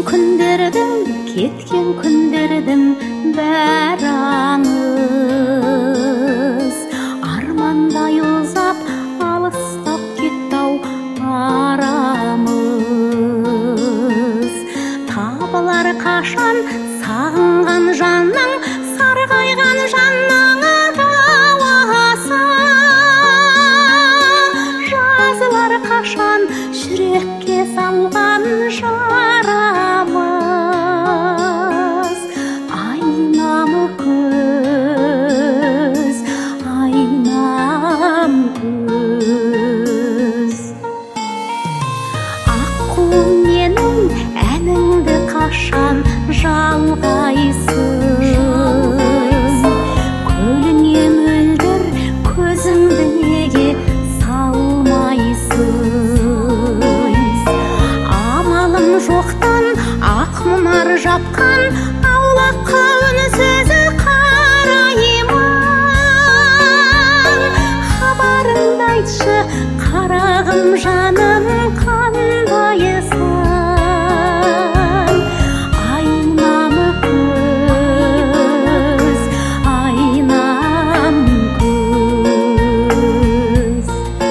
кеткен күндердің бәрі аңыз, армандай ұзап алыстап кетті-ау арамыз. Табылар қашан сағынған жанның, сарғайған жанның дауасы, жазылар қашан жүрекке салған жарамыз. Айнамы көз, айнам көз. Аққу менің әніңді қашан жалғайсың? Көліне мөлдір көзіңді неге салмайсың? Амалым жоқтан ақ мұнар жапқан аулаққа үнсіз қараймын. Хабарыңды айтшы, қарағым жаным, қандайсың? Айнамы көз, айнам көз.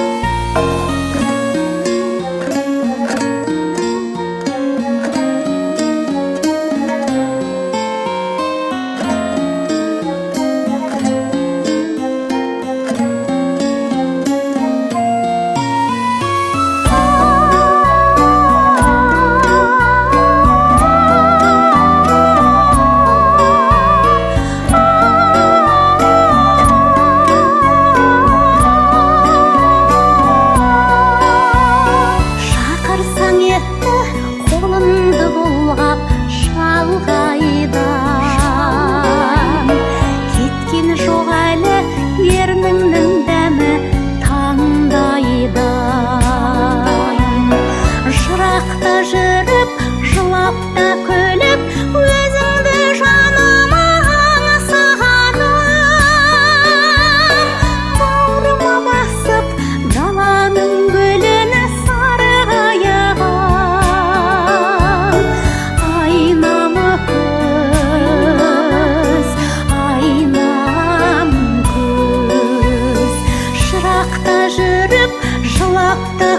Шақырсаң етті қолымды бұлғап шалғайдан, кеткен жоқ әлі ерніңнің дәмі таңдайдан. Жырақта жүріп, жылап та күліп, өзіңді жаныма аңсағаным. Бауырыма басып, даланың гүлін сарғайған. Айнамы көз, айнам көз. Жырақта жүріп, жылап та